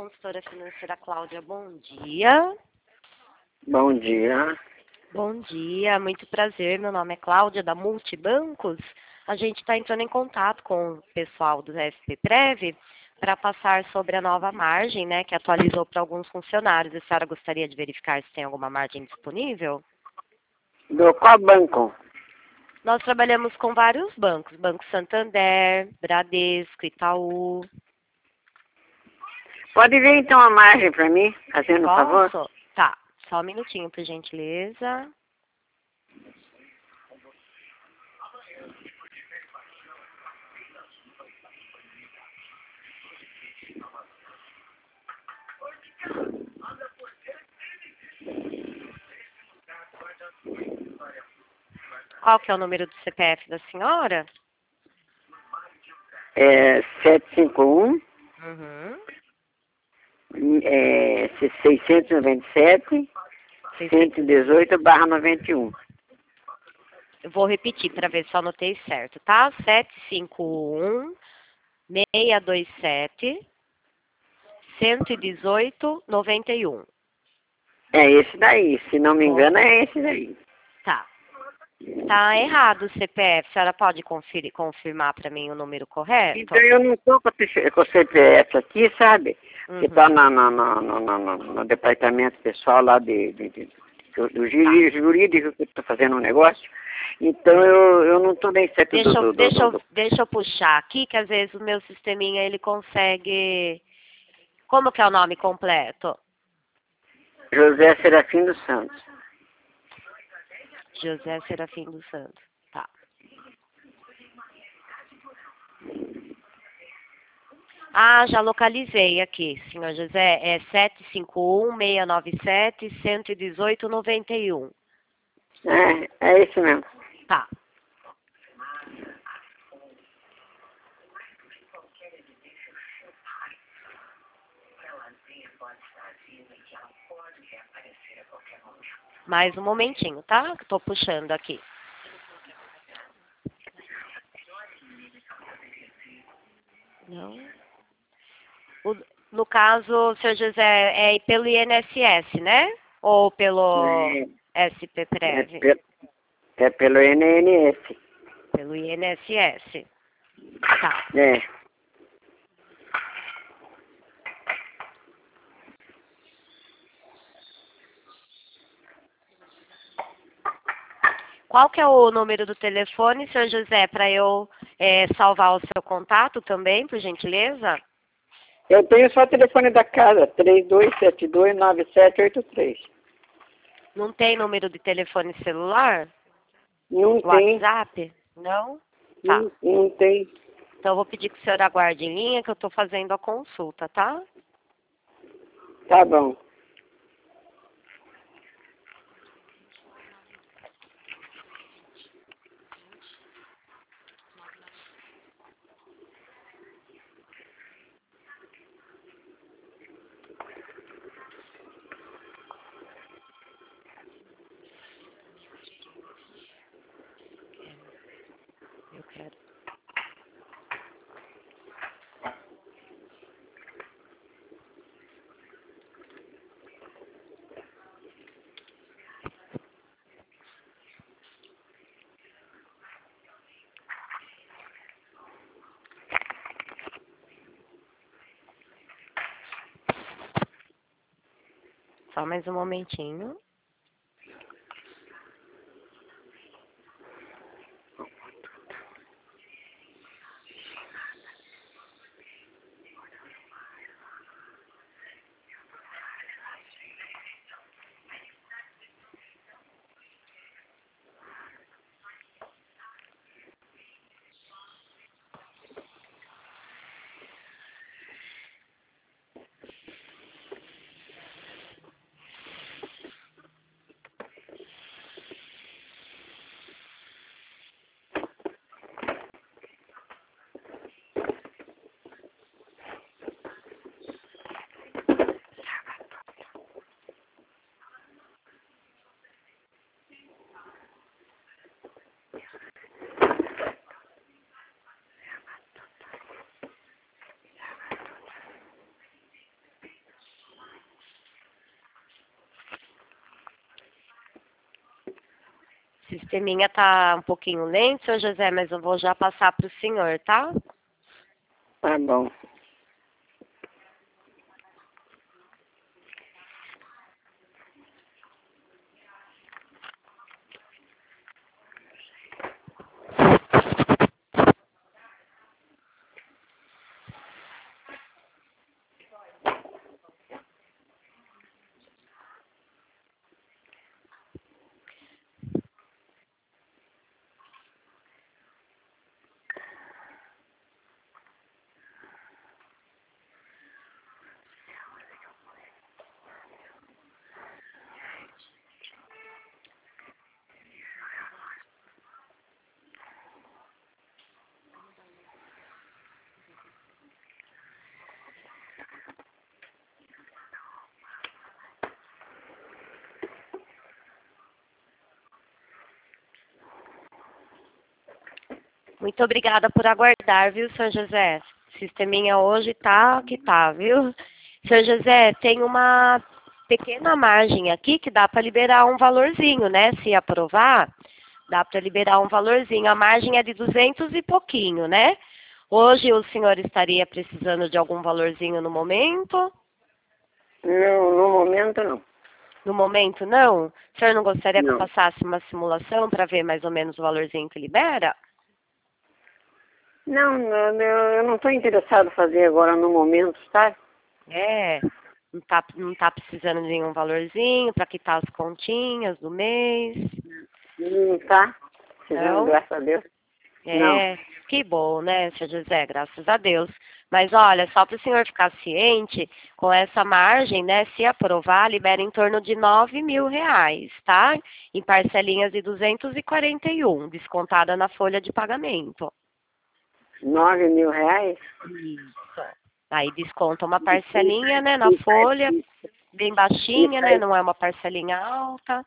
consultora financeira Cláudia, bom dia. Bom dia. Bom dia, muito prazer. Meu nome é Cláudia, da Multibancos. A gente está entrando em contato com o pessoal do SPPrev para passar sobre a nova margem, né, que atualizou para alguns funcionários. A senhora gostaria de verificar se tem alguma margem disponível? Do qual banco? Nós trabalhamos com vários bancos, Banco Santander, Bradesco, Itaú. Pode ver então a margem para mim, fazendo um favor? Posso? Tá, só um minutinho, por gentileza. Qual que é o número do CPF da senhora? É 751, Uhum. 697, 118/91. Eu vou repetir para ver se eu anotei certo, tá? 751-627, 118-91. É esse daí, se não me engano Correto. é esse daí. Tá. Tá errado o CPF. A senhora pode confirmar para mim o número correto? Então eu não estou com o CPF aqui, sabe? Que está Uhum. no departamento pessoal lá do jurídico que estou fazendo um negócio. Então eu não estou bem certo Deixa eu puxar aqui, que às vezes o meu sisteminha ele consegue... Como que é o nome completo? José Serafim dos Santos. José Serafim dos Santos. Tá. Ah, já localizei aqui, senhor José. É 751-697-118-91. É isso mesmo. Tá. Mais um momentinho, tá? Que tô puxando aqui. Não. No caso, senhor José, é pelo INSS, né? Ou pelo SPPrev? É pelo NNS. Pelo INSS. Tá. É. Qual que é o número do telefone, senhor José, para eu salvar o seu contato também, por gentileza? Eu tenho só o telefone da casa, 32729783. Não tem número de telefone celular? Não tem, WhatsApp? Não? Tá. não tem. Então eu vou pedir que o senhor aguarde em linha, que eu estou fazendo a consulta, tá? Tá bom. Eu quero. Só mais um momentinho. sisteminha tá um pouquinho lento, seu José, mas eu vou já passar para o senhor, tá? Tá bom. Muito obrigada por aguardar, viu, Sr. José? Sisteminha hoje tá que tá, viu? Sr. José, tem uma pequena margem aqui que dá para liberar um valorzinho, né? Se aprovar, dá para liberar um valorzinho. A margem é de 200 e pouquinho, né? Hoje o senhor estaria precisando de algum valorzinho no momento? Não, no momento não. No momento, não? O senhor não gostaria que eu Não. passasse uma simulação para ver mais ou menos o valorzinho que libera? Não, eu não estou interessado em fazer agora no momento, tá? É, não tá precisando de nenhum valorzinho para quitar as continhas do mês? Não tá precisando, Não? graças a Deus. Não. É, que bom, né, Sr. José? Graças a Deus. Mas olha, só para o senhor ficar ciente, com essa margem, né, se aprovar, libera em torno de R$ 9.000, tá? Em parcelinhas de 241, descontada na folha de pagamento. R$ 9.000? Isso. Aí desconta uma parcelinha, né, na folha, bem baixinha, né, não é uma parcelinha alta.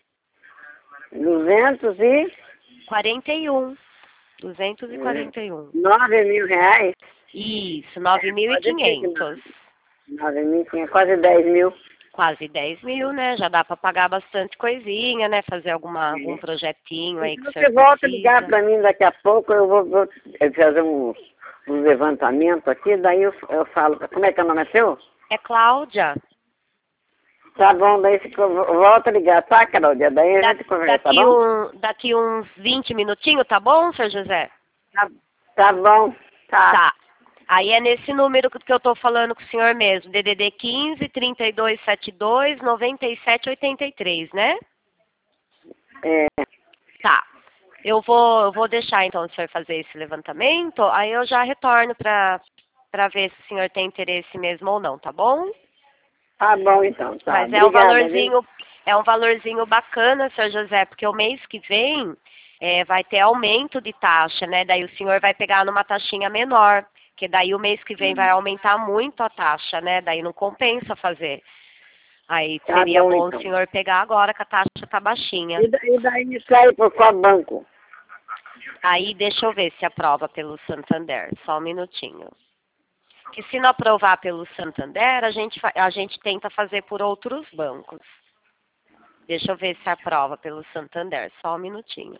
241. 241. R$ 9.000? Isso, 9.500. 9.500, quase 10.000. Quase 10.000, né? Já dá para pagar bastante coisinha, né? Fazer algum projetinho aí que o Você senhor volta a precisa. ligar para mim daqui a pouco, eu vou fazer uns levantamentos aqui, daí eu falo. Como é que é o nome seu? É Cláudia. Tá bom, daí volta a ligar, tá, Cláudia? Daí a gente conversa, tá bom? Daqui uns 20 minutinhos, tá bom, Sr. José? Tá bom, tá. Tá. Aí é nesse número que eu tô falando com o senhor mesmo, DDD 15 3272 9783, né? É, Tá. Eu vou deixar então o senhor fazer esse levantamento, aí eu já retorno para ver se o senhor tem interesse mesmo ou não, tá bom? tá bom então, tá. Mas Obrigada, viu? é um valorzinho bacana, Sr. José, porque o mês que vem vai ter aumento de taxa, né? Daí o senhor vai pegar numa taxinha menor, que daí o mês que vem vai aumentar muito a taxa, né? Daí não compensa fazer. Aí Tá seria bom, bom o então. senhor pegar agora que a taxa tá baixinha. E daí me sai por qual banco? Aí deixa eu ver se aprova pelo Santander, só um minutinho. Que se não aprovar pelo Santander, a gente tenta fazer por outros bancos. Deixa eu ver se aprova pelo Santander, só um minutinho.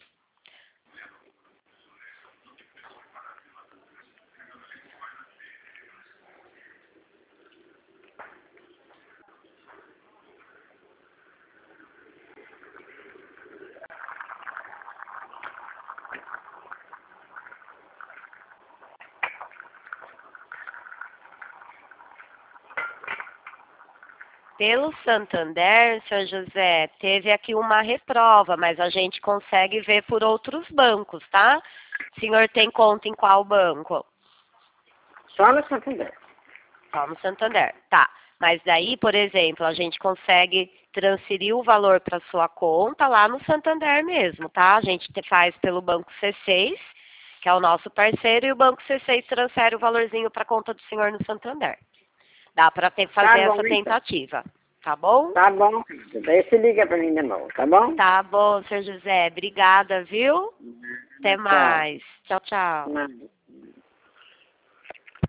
Pelo Santander, Sr. José, teve aqui uma reprova, mas a gente consegue ver por outros bancos, tá? O senhor tem conta em qual banco? Só no Santander. Só no Santander, tá. Mas daí, por exemplo, a gente consegue transferir o valor para sua conta lá no Santander mesmo, tá? A gente faz pelo Banco C6, que é o nosso parceiro, e o Banco C6 transfere o valorzinho para a conta do senhor no Santander. Dá para fazer Tá bom, essa então. tentativa, tá bom? Tá bom. Daí você liga para mim de novo, tá bom? Tá bom, Sr. José. Obrigada, viu? Até Tchau. mais. Tchau, tchau. Nada.